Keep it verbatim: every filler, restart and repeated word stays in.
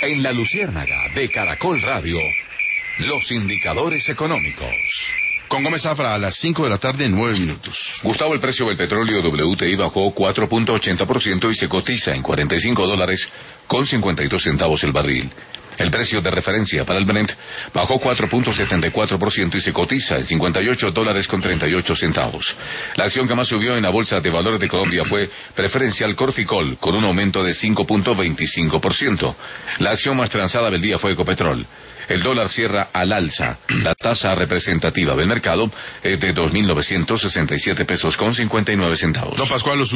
En la Luciérnaga de Caracol Radio, los indicadores económicos. Con Gómez Zafra a las cinco de la tarde, nueve minutos. Gustavo, el precio del petróleo W T I bajó cuatro punto ochenta por ciento y se cotiza en cuarenta y cinco dólares con cincuenta y dos centavos el barril. El precio de referencia para el Brent bajó cuatro punto setenta y cuatro por ciento y se cotiza en cincuenta y ocho dólares con treinta y ocho centavos. La acción que más subió en la Bolsa de Valores de Colombia fue Preferencial Corficol, con un aumento de cinco punto veinticinco por ciento. La acción más transada del día fue Ecopetrol. El dólar cierra al alza. La tasa representativa del mercado es de dos mil novecientos sesenta y siete pesos con cincuenta y nueve centavos. Don Pascual, los